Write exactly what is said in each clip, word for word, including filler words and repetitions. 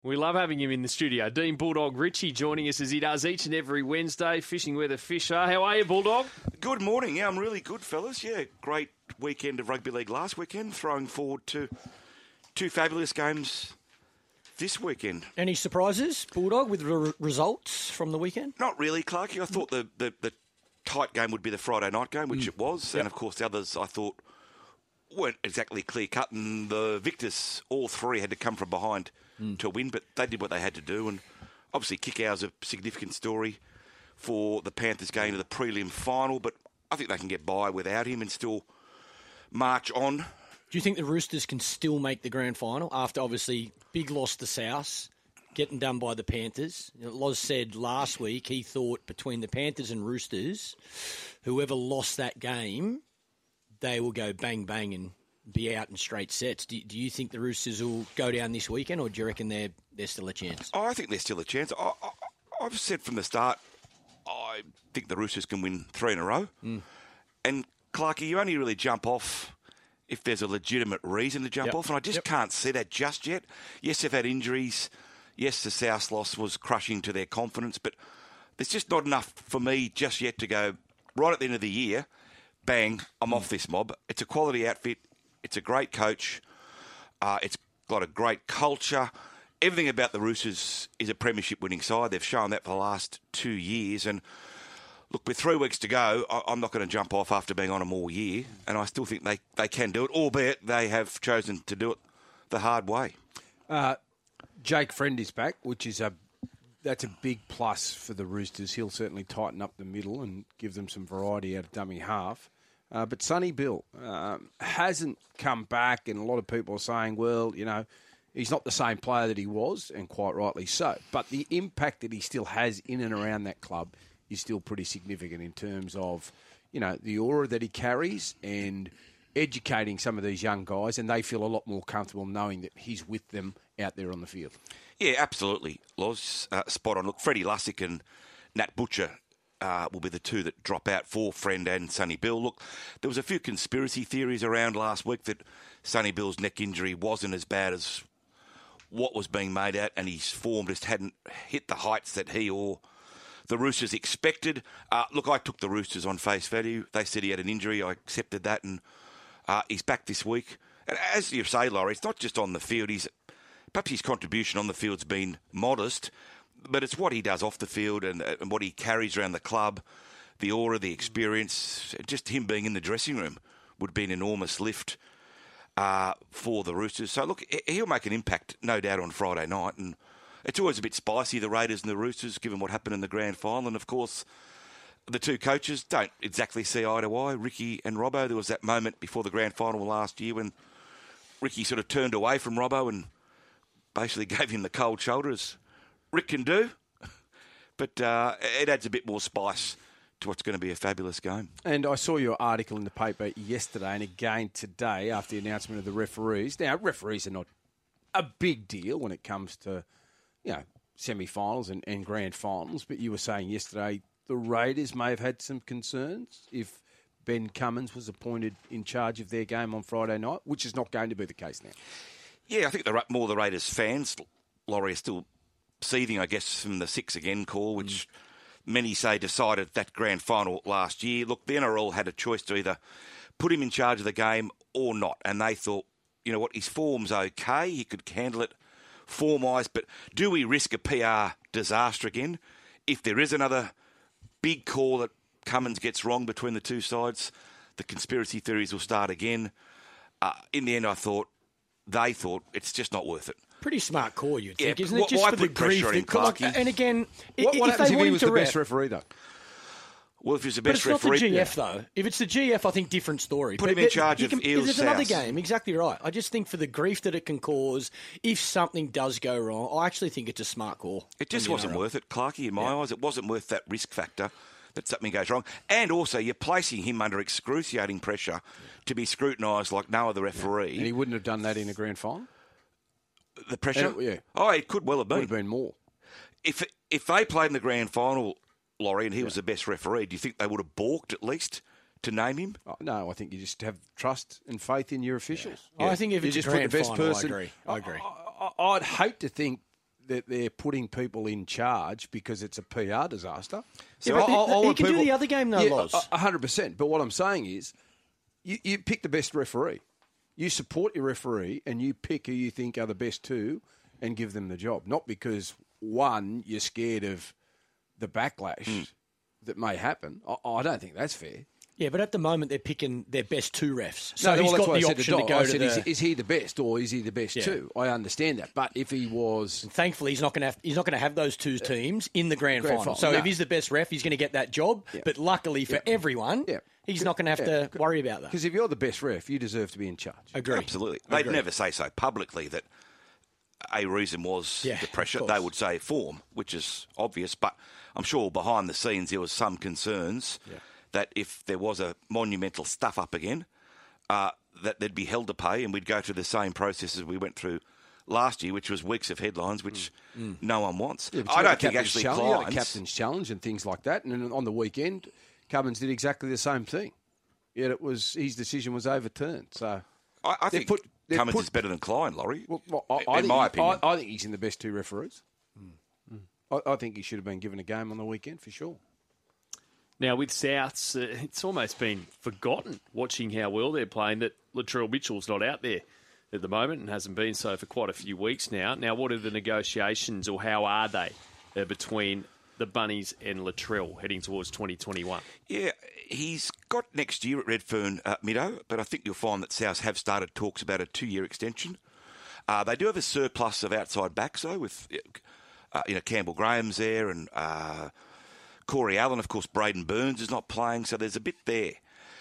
We love having him in the studio. Dean Bulldog Ritchie joining us as he does each and every Wednesday, fishing where the fish are. How are you, Bulldog? Good morning. Yeah, I'm really good, fellas. Yeah, great weekend of rugby league last weekend. Throwing forward to two fabulous games this weekend. Any surprises, Bulldog, with re- results from the weekend? Not really, Clarky. I thought the, the, the tight game would be the Friday night game, which mm. it was. Yep. And, of course, the others I thought weren't exactly clear-cut. And the victors, all three, had to come from behind mm. to win. But they did what they had to do. And obviously, Kikau's a significant story for the Panthers going to the prelim final. But I think they can get by without him and still march on. Do you think the Roosters can still make the grand final after, obviously, big loss to South, getting done by the Panthers? You know, Loz said last week he thought between the Panthers and Roosters, whoever lost that game, they will go bang, bang and be out in straight sets. Do, do you think the Roosters will go down this weekend, or do you reckon they're, they're still a chance? Oh, I think there's still a chance. I, I, I've said from the start, I think the Roosters can win three in a row. Mm. And, Clarkie, you only really jump off if there's a legitimate reason to jump yep. off, and I just yep. can't see that just yet. Yes, they've had injuries. Yes, the South loss was crushing to their confidence, but there's just not enough for me just yet to go, right at the end of the year, bang, I'm mm. off this mob. It's a quality outfit. It's a great coach. Uh, it's got a great culture. Everything about the Roosters is a premiership winning side. They've shown that for the last two years, and look, with three weeks to go, I'm not going to jump off after being on them all year, and I still think they, they can do it, albeit they have chosen to do it the hard way. Uh, Jake Friend is back, which is a that's a big plus for the Roosters. He'll certainly tighten up the middle and give them some variety out of dummy half. Uh, but Sonny Bill um, hasn't come back, and a lot of people are saying, well, you know, he's not the same player that he was, and quite rightly so. But the impact that he still has in and around that club is still pretty significant in terms of, you know, the aura that he carries and educating some of these young guys, and they feel a lot more comfortable knowing that he's with them out there on the field. Yeah, absolutely, Loz. Uh, spot on. Look, Freddie Lussick and Nat Butcher uh, will be the two that drop out for Friend and Sonny Bill. Look, there was a few conspiracy theories around last week that Sonny Bill's neck injury wasn't as bad as what was being made out, and his form just hadn't hit the heights that he or the Roosters expected. Uh, look, I took the Roosters on face value. They said he had an injury. I accepted that, and uh, he's back this week. And as you say, Laurie, it's not just on the field. He's perhaps his contribution on the field's been modest, but it's what he does off the field and, and what he carries around the club, the aura, the experience. Just him being in the dressing room would be an enormous lift uh, for the Roosters. So, look, he'll make an impact, no doubt, on Friday night, and it's always a bit spicy, the Raiders and the Roosters, given what happened in the grand final. And, of course, the two coaches don't exactly see eye to eye. Ricky and Robbo, there was that moment before the grand final last year when Ricky sort of turned away from Robbo and basically gave him the cold shoulder, as Rick can do. But uh, it adds a bit more spice to what's going to be a fabulous game. And I saw your article in the paper yesterday and again today after the announcement of the referees. Now, referees are not a big deal when it comes to, you know, semi-finals and, and grand finals, but you were saying yesterday the Raiders may have had some concerns if Ben Cummins was appointed in charge of their game on Friday night, which is not going to be the case now. Yeah, I think the more the Raiders fans, Laurie, are still seething, I guess, from the six again call, which mm. many say decided that grand final last year. Look, the N R L had a choice to either put him in charge of the game or not, and they thought, you know what, his form's okay, he could handle it form-wise, but do we risk a P R disaster again? If there is another big call that Cummins gets wrong between the two sides, the conspiracy theories will start again. Uh, in the end, I thought, they thought, it's just not worth it. Pretty smart call, you'd think, yeah, isn't it? Just why for put the grief pressure that, on him, look, and again, what, what if happens they if he was the rep, best referee, though? Well, if he's the but best it's referee... not the G F, though. If it's the G F, I think different story. Put but him in charge he of can, Eels There's another South. game, exactly right. I just think for the grief that it can cause, if something does go wrong, I actually think it's a smart call. It just wasn't worth it, Clarkie, in my yeah. eyes. It wasn't worth that risk factor that something goes wrong. And also, you're placing him under excruciating pressure yeah. to be scrutinised like no other referee. Yeah. And he wouldn't have done that in a grand final? The pressure? It, yeah. Oh, it could well have been. Would have been more. If if they played in the grand final, Laurie, and he yeah. was the best referee, do you think they would have balked at least to name him? Oh, no, I think you just have trust and faith in your officials. Yeah. Yeah. I think if you it's just a grand put the best final, person, I agree. I agree. I, I, I'd hate to think that they're putting people in charge because it's a P R disaster. Yeah, but I- I- I he want can do people- the other game though, Yeah, Loz. a- a hundred percent. But what I'm saying is, you, you pick the best referee. You support your referee, and you pick who you think are the best two, and give them the job. Not because one, you're scared of the backlash Mm. that may happen. I, I don't think that's fair. Yeah, but at the moment they're picking their best two refs. So No, he's well, that's got what the I said option to Doc. go I to said, the... is, is he the best or is he the best Yeah. too? I understand that, but if he was, Thankfully, he's not going to have. He's not going to have those two teams in the grand, Grand final. final, So no. if he's the best ref, he's going to get that job. Yeah. But luckily for everyone, Yeah. he's not going to have Yeah. to worry about that. because if you're the best ref, you deserve to be in charge. Agree. Absolutely. They'd Agree. never say so publicly that a reason was Yeah, the pressure. of They course. would say form, which is obvious. But I'm sure behind the scenes there was some concerns that if there was a monumental stuff up again, uh, that they'd be held to pay and we'd go through the same process as we went through last year, which was weeks of headlines, which no one wants. Yeah, but you I got don't the think captain's actually challenge, you got clients... the captain's challenge and things like that. And then on the weekend, Cummins did exactly the same thing. Yet it was his decision was overturned. So I, I They've think put- they've Cummins put- is better than Klein, Laurie, well, well, I, in I think my he- opinion. I, I think he's in the best two referees. Mm. I, I think he should have been given a game on the weekend for sure. Now, with Souths, uh, it's almost been forgotten watching how well they're playing that Latrell Mitchell's not out there at the moment and hasn't been so for quite a few weeks now. Now, what are the negotiations or how are they uh, between the Bunnies and Latrell heading towards twenty twenty-one? Yeah, he's got next year at Redfern uh, Middo, but I think you'll find that South have started talks about a two-year extension. Uh, they do have a surplus of outside backs, though, with uh, you know Campbell Graham's there and uh, Corey Allen. Of course, Braden Burns is not playing, so there's a bit there.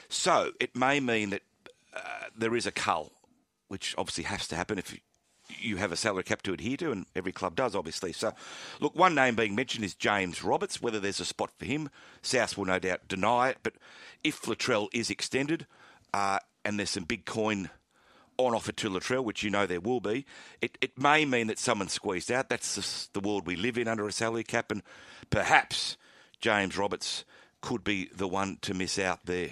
So it may mean that uh, there is a cull, which obviously has to happen if you, you have a salary cap to adhere to, and every club does, obviously. So, look, one name being mentioned is James Roberts. Whether there's a spot for him, South will no doubt deny it. But if Latrell is extended, uh, and there's some big coin on offer to Latrell, which you know there will be, it, it may mean that someone's squeezed out. That's just the world we live in under a salary cap, and perhaps James Roberts could be the one to miss out there.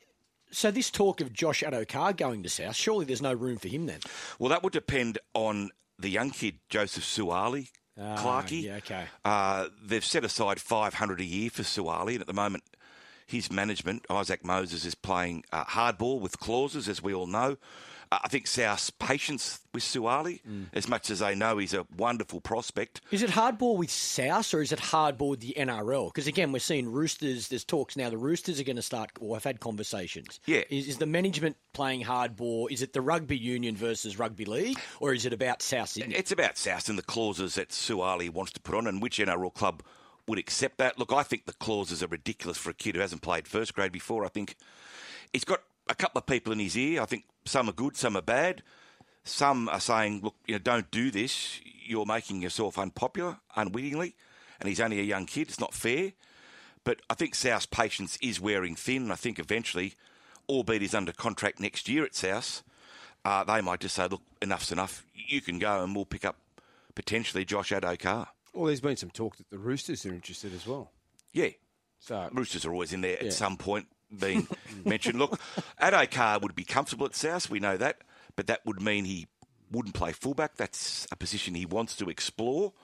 So this talk of Josh Adokar going to South, surely there's no room for him then. Well, that would depend on the young kid, Joseph Suwali, Ah, Clarkey. yeah, okay. Uh, they've set aside five hundred a year for Suwali, and at the moment, his management, Isaac Moses, is playing uh, hardball with clauses, as we all know. Uh, I think South's patience with Suwali, Mm. as much as they know he's a wonderful prospect. Is it hardball with South or is it hardball with the N R L? Because again, we're seeing Roosters. There's talks now. The Roosters are going to start, or have had conversations. Yeah. Is, is the management playing hardball? Is it the rugby union versus rugby league, or is it about South Sydney? It's about South and the clauses that Suwali wants to put on, and which N R L club would accept that. Look, I think the clauses are ridiculous for a kid who hasn't played first grade before. I think he's got a couple of people in his ear. I think some are good, some are bad. Some are saying, look, you know, don't do this. You're making yourself unpopular unwittingly. And he's only a young kid. It's not fair. But I think South's patience is wearing thin. And I think eventually, albeit he's under contract next year at South, uh, they might just say, look, enough's enough. You can go and we'll pick up potentially Josh Adokar. Well, there's been some talk that the Roosters are interested as well. Yeah. So Roosters are always in there Yeah. at some point being mentioned. Look, Adokar would be comfortable at South, we know that, but that would mean he wouldn't play fullback. That's a position he wants to explore.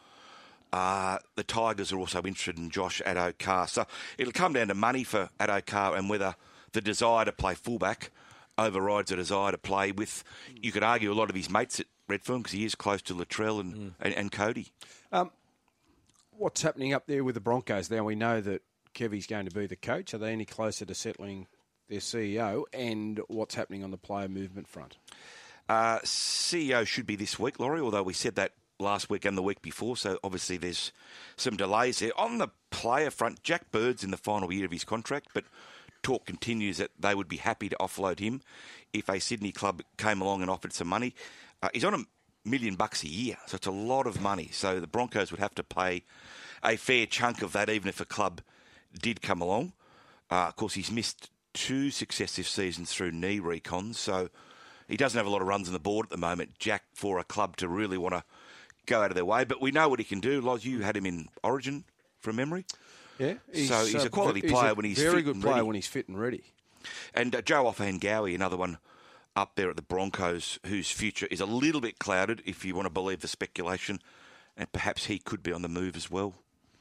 Uh, the Tigers are also interested in Josh Adokar. So it'll come down to money for Adokar and whether the desire to play fullback overrides the desire to play with, you could argue, a lot of his mates at Redfern because he is close to Latrell and, mm. and, and Cody. what's happening up there with the Broncos now? We know that Kevy's going to be the coach. Are they any closer to settling their C E O? And what's happening on the player movement front? Uh, C E O should be this week, Laurie, although we said that last week and the week before, so obviously there's some delays there. On the player front, Jack Bird's in the final year of his contract, but talk continues that they would be happy to offload him if a Sydney club came along and offered some money. Uh, he's on a million bucks a year, so it's a lot of money. So the Broncos would have to pay a fair chunk of that, even if a club did come along. Uh, of course, he's missed two successive seasons through knee recons, so he doesn't have a lot of runs on the board at the moment, Jack, for a club to really want to go out of their way. But we know what he can do. Loz, you had him in Origin from memory. Yeah, so he's a quality player a when he's very fit good and player ready. when he's fit and ready. And uh, Joe Offahengawi, another one up there at the Broncos, whose future is a little bit clouded, if you want to believe the speculation and perhaps he could be on the move as well.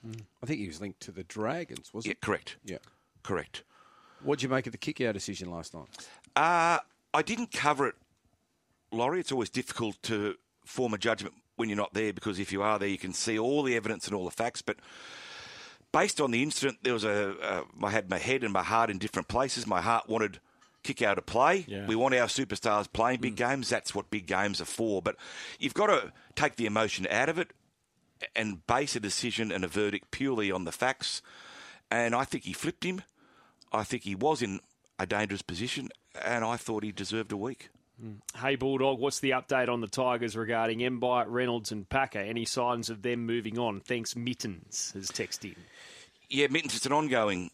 I think he was linked to the Dragons, wasn't Yeah, correct. he? Yeah. Correct. What did you make of the kick-out decision last night? Uh, I didn't cover it, Laurie. It's always difficult to form a judgment when you're not there, because if you are there, you can see all the evidence and all the facts. But based on the incident, there was a. Uh, I had my head and my heart in different places. My heart wanted kick out to play. Yeah. We want our superstars playing big mm. games. That's what big games are for. But you've got to take the emotion out of it and base a decision and a verdict purely on the facts. And I think he flipped him. I think he was in a dangerous position, and I thought he deserved a week. Hey, Bulldog, what's the update on the Tigers regarding Mbite, Reynolds and Packer? Any signs of them moving on? Thanks, Mittens has texted in. Yeah, Mittens, it's an ongoing,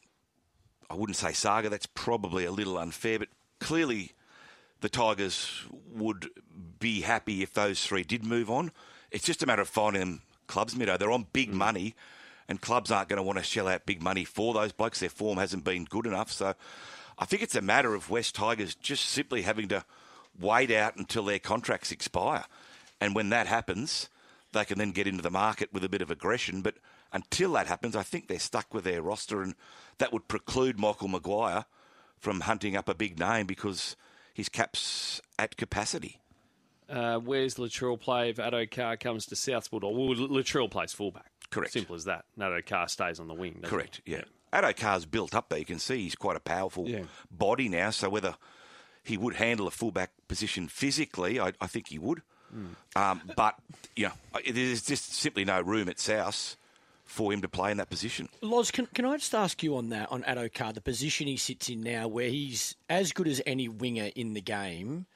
I wouldn't say saga, that's probably a little unfair, but clearly the Tigers would be happy if those three did move on. It's just a matter of finding them clubs, Middo. They're on big mm. money, and clubs aren't going to want to shell out big money for those blokes. Their form hasn't been good enough. So I think it's a matter of West Tigers just simply having to wait out until their contracts expire. And when that happens, they can then get into the market with a bit of aggression. But until that happens, I think they're stuck with their roster, and that would preclude Michael Maguire from hunting up a big name because his cap's at capacity. Uh, where's Latrell play if Addo-Carr comes to Souths Bulldog? Well, Latrell plays fullback. Correct. Simple as that. Addo-Carr stays on the wing. Correct, he? yeah. yeah. Addo-Carr's built up there. You can see he's quite a powerful yeah. body now, so whether he would handle a fullback position physically, I, I think he would. Mm. Um, but, you know, there's just simply no room at South for him to play in that position. Loz, can, can I just ask you on that, on Addo-Carr, the position he sits in now, where he's as good as any winger in the game,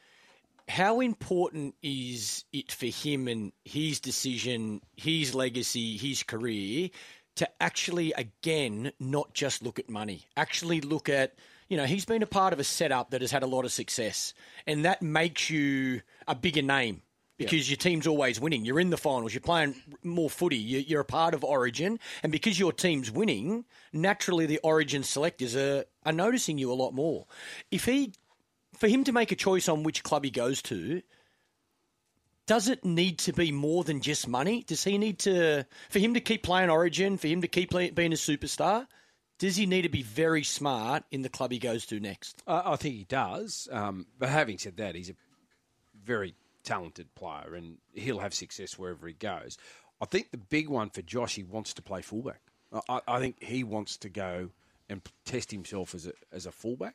how important is it for him and his decision, his legacy, his career, to actually, again, not just look at money, actually look at, you know, he's been a part of a setup that has had a lot of success, and that makes you a bigger name because yeah. your team's always winning. You're in the finals. You're playing more footy. You're a part of Origin, and because your team's winning, naturally the Origin selectors are, are noticing you a lot more. If he, for him to make a choice on which club he goes to, does it need to be more than just money? Does he need to, for him to keep playing Origin, for him to keep play, being a superstar? Does he need to be very smart in the club he goes to next? Uh, I think he does. Um, but having said that, he's a very talented player and he'll have success wherever he goes. I think the big one for Josh, he wants to play fullback. I, I think he wants to go and test himself as a, as a fullback.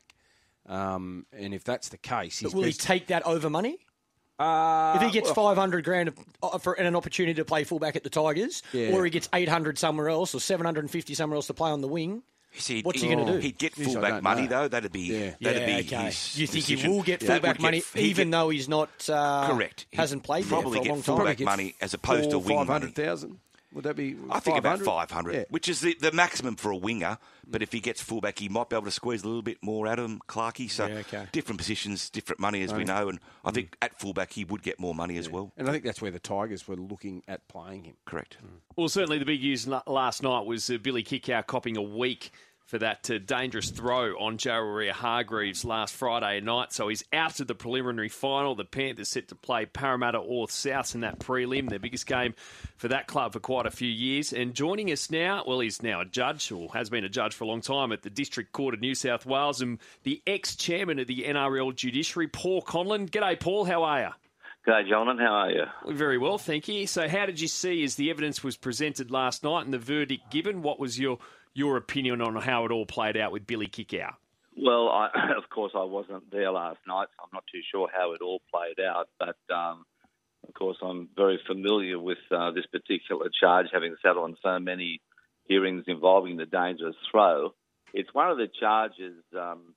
Um, and if that's the case... But will he take that over money? Uh, if he gets well, five hundred grand for an opportunity to play fullback at the Tigers, yeah. or he gets eight hundred somewhere else, or seven hundred fifty somewhere else to play on the wing, See, what's he going to do? He'd get fullback money, know. though. That'd be yeah. that'd yeah, be okay. his You think decision. he will get fullback money, get, even get, though he's not uh, correct? Hasn't played there for a long time. Probably get fullback money as opposed four, to wing five hundred money. thousand. Would that be? I think about five hundred, yeah. which is the, the maximum for a winger. But if he gets fullback, he might be able to squeeze a little bit more out of him, Clarkey. So yeah, okay. different positions, different money, as we know. And I think mm. at fullback he would get more money yeah. as well. And I think that's where the Tigers were looking at playing him. Correct. Mm. Well, certainly the big news last night was uh, Billy Kickout copping a week for that uh, dangerous throw on Jareria Hargreaves last Friday night. So he's out of the preliminary final. The Panthers set to play Parramatta or Souths in that prelim, their biggest game for that club for quite a few years. And joining us now, well, he's now a judge, or has been a judge for a long time at the District Court of New South Wales, and the ex-chairman of the N R L Judiciary, Paul Conlon. G'day, Paul. How are you? G'day, gentlemen. How are you? Well, very well, thank you. So how did you see as the evidence was presented last night and the verdict given? What was your your opinion on how it all played out with Billy Kickout? Well, I, of course, I wasn't there last night, so I'm not too sure how it all played out. But, um, of course, I'm very familiar with uh, this particular charge, having sat on so many hearings involving the dangerous throw. It's one of the charges um,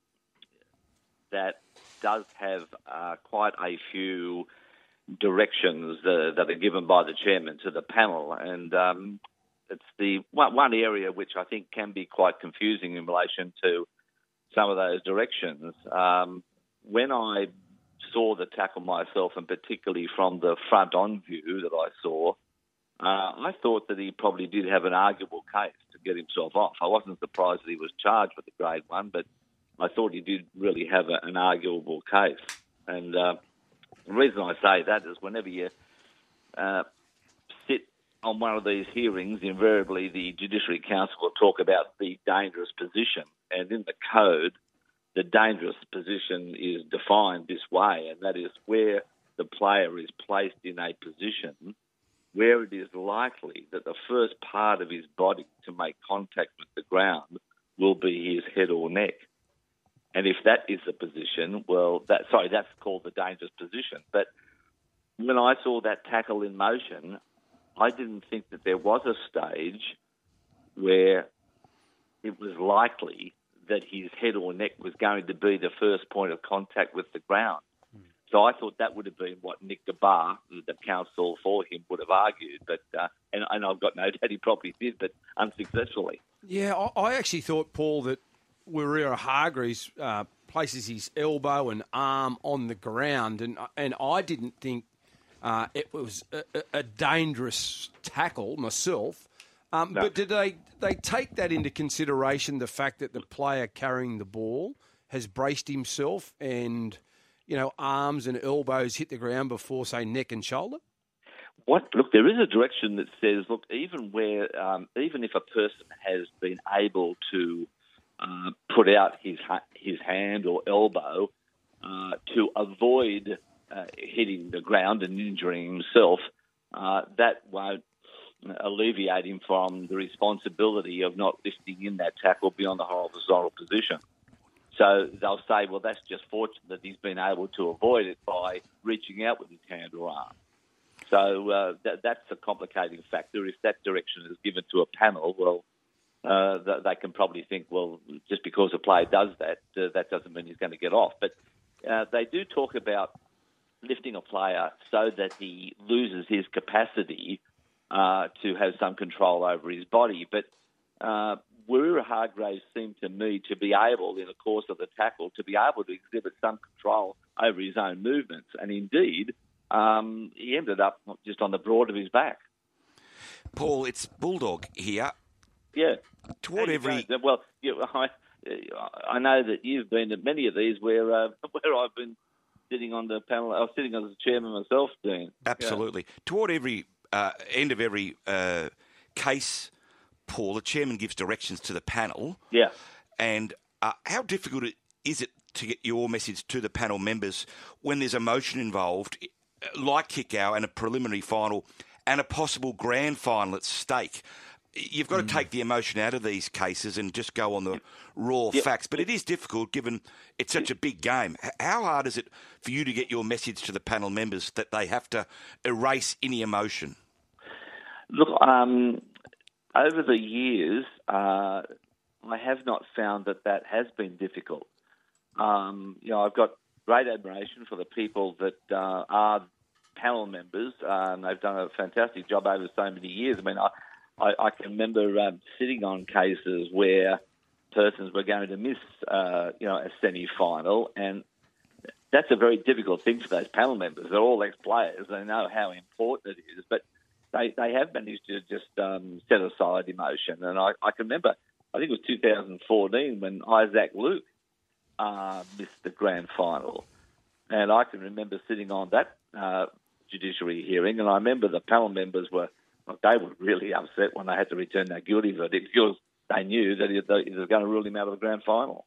that does have uh, quite a few directions uh, that are given by the chairman to the panel. And um, it's the one, one area which I think can be quite confusing in relation to some of those directions. Um, when I saw the tackle myself, and particularly from the front-on view that I saw, uh, I thought that he probably did have an arguable case to get himself off. I wasn't surprised that he was charged with a grade one, but I thought he did really have a, an arguable case. And uh, the reason I say that is whenever you uh, sit on one of these hearings, invariably the Judiciary Council will talk about the dangerous position. And in the code, the dangerous position is defined this way, and that is where the player is placed in a position where it is likely that the first part of his body to make contact with the ground will be his head or neck. And if that is the position, well, that sorry, that's called the dangerous position. But when I saw that tackle in motion, I didn't think that there was a stage where it was likely that his head or neck was going to be the first point of contact with the ground. So I thought that would have been what Nick DeBar, the counsel for him, would have argued. But uh, and, and I've got no doubt he probably did, but unsuccessfully. Yeah, I, I actually thought, Paul, that Warrior Hargreaves uh, places his elbow and arm on the ground, and and I didn't think uh, it was a, a dangerous tackle myself. Um, No. But did they they take that into consideration, the fact that the player carrying the ball has braced himself and, you know, arms and elbows hit the ground before, say, neck and shoulder? What? Look, there is a direction that says, look, even where, um, even if a person has been able to uh, put out his ha- his hand or elbow uh, to avoid uh, hitting the ground and injuring himself, uh, that won't alleviate him from the responsibility of not lifting in that tackle beyond the horizontal position. So they'll say, well, that's just fortunate that he's been able to avoid it by reaching out with his hand or arm. So uh, that, that's a complicating factor. If that direction is given to a panel, well, uh, th- they can probably think, well, just because a player does that, uh, that doesn't mean he's going to get off. But uh, they do talk about lifting a player so that he loses his capacity uh, to have some control over his body. But uh, Warrior Hargreaves seemed to me to be able, in the course of the tackle, to be able to exhibit some control over his own movements. And indeed, um, he ended up just on the broad of his back. Paul, it's Bulldog here. Yeah. Toward every... Know, well, you, I, I know that you've been at many of these where uh, where I've been sitting on the panel. I was sitting as a chairman myself, Dean. Absolutely. Yeah. Toward every uh, end of every uh, case, Paul, the chairman gives directions to the panel. Yeah. And uh, how difficult is it to get your message to the panel members when there's emotion involved, like kick-out and a preliminary final and a possible grand final at stake? You've got mm. to take the emotion out of these cases and just go on the raw yep. facts. But it is difficult given it's such a big game. How hard is it for you to get your message to the panel members that they have to erase any emotion? Look, um, over the years, uh, I have not found that that has been difficult. Um, you know, I've got great admiration for the people that uh, are panel members. Uh, and they've done a fantastic job over so many years. I mean, I, I, I can remember um, sitting on cases where persons were going to miss, uh, you know, a semi-final, and that's a very difficult thing for those panel members. They're all ex-players. They know how important it is, but they, they have managed to just um, set aside emotion. And I, I can remember, I think it was two thousand fourteen when Isaac Luke uh, missed the grand final. And I can remember sitting on that uh, judiciary hearing, and I remember the panel members were, well, they were really upset when they had to return that guilty verdict because they knew that it, it was going to rule him out of the grand final.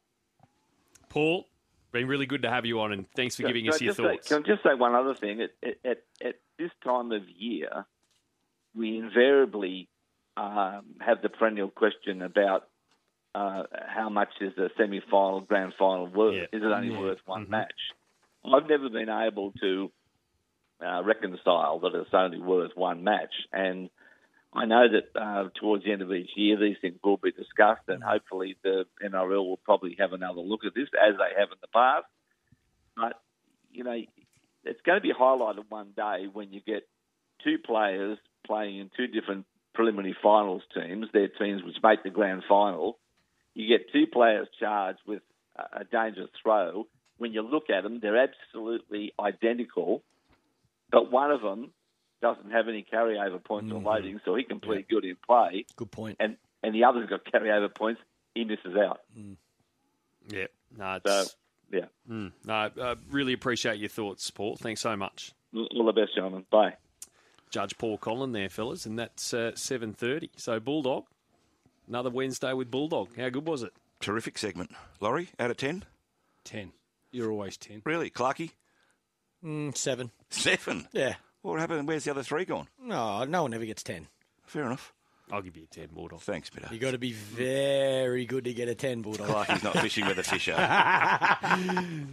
Paul, been really good to have you on, and thanks for giving can us I your thoughts. Say, can I just say one other thing? At, at, at this time of year, we invariably um, have the perennial question about uh, how much is a semi-final, grand final worth? Yeah. Is it only yeah. worth one mm-hmm. match? I've never been able to uh, reconcile that it's only worth one match. And I know that uh, towards the end of each year, these things will be discussed, and hopefully the N R L will probably have another look at this, as they have in the past. But, you know, it's going to be highlighted one day when you get two players playing in two different preliminary finals teams, their teams which make the grand final. You get two players charged with a dangerous throw. When you look at them, they're absolutely identical, but one of them doesn't have any carryover points mm-hmm. or loading, so he can plead yeah. guilty in play. Good point. And and the other's got carryover points, he misses out. Mm. Yeah, no, it's, so, yeah. Mm, no, I really appreciate your thoughts, Paul. Thanks so much. All the best, gentlemen. Bye. Judge Paul Collin there, fellas, and that's uh, seven thirty. So Bulldog, another Wednesday with Bulldog. How good was it? Terrific segment. Laurie, out of ten? ten. You're always ten. Really? Clarkey? Mm, seven. Seven? Yeah. What happened? Where's the other three gone? No, no one ever gets ten. Fair enough. I'll give you a ten, Bulldog. Thanks, Bitter. You got to be very good to get a ten, Bulldog. Clarkey's not fishing with a fisher.